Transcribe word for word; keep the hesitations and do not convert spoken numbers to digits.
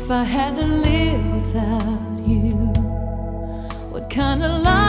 If I had to live without you, what kind of life